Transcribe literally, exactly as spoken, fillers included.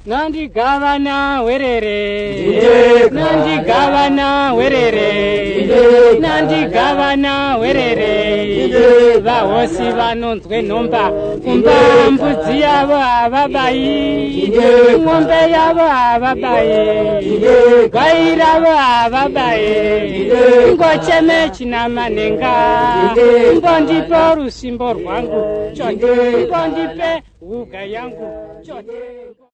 Nandi Gavana Werere, Nandi Gavana Werere, Nandi Gavana Werere, Vahosi vanonzwe nomba, kumba mbudzi yavo havabayi, ng'ombe yavo havabayi, gwai ravo havabayi, ngocheme chinamanenga, mbondipe rusimbo rwangu, chote, mbondipe huga yangu, chote.